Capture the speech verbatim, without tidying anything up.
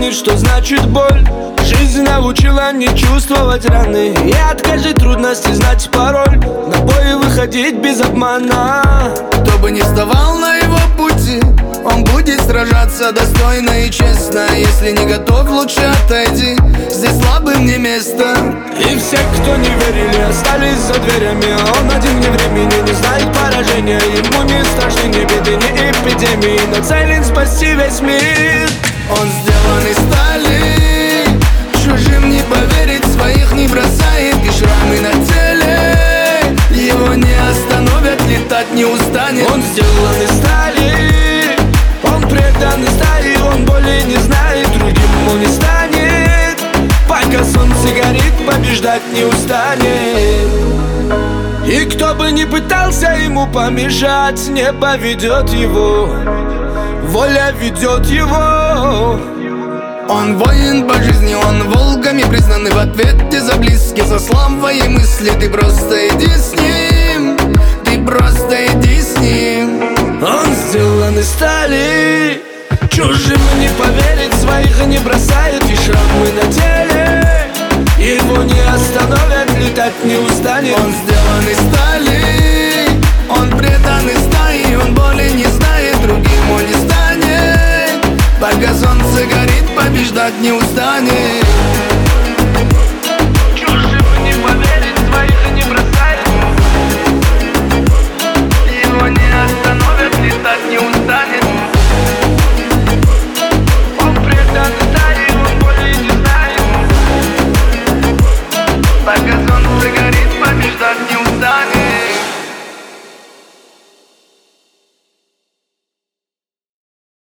помнит, что значит боль. Жизнь научила не чувствовать раны, и от каждой трудности знать пароль. На бой выходить без обмана. Кто бы ни вставал на его пути, он будет сражаться достойно и честно. Если не готов, лучше отойди, здесь слабым не место. И все, кто не верили, остались за дверями. Он один вне времени, не знает поражения. Ему не страшны ни беды, ни эпидемии, нацелен спасти весь мир. Он сделан из стали, чужим не поверить, своих не бросает. И шрамы на теле его не остановят, летать не устанет. Он сделан из стали, он предан стали, он боли не знает, другим он не станет. Пока солнце горит, побеждать не устанет. И кто бы ни пытался ему помешать, небо ведет его, воля ведет его. Он воин по жизни, он волками признанный, в ответе за близких, за слабые мысли. Ты просто иди с ним, ты просто иди с ним. Он сделан из стали, чужим не поверить, своих не бросает. И шрамы на теле его не остановят, летать не устанет. Он сделан из стали, он предан из стаи, он боли не знает, другим он не станет. Пока солнце горит, побеждать не устанет.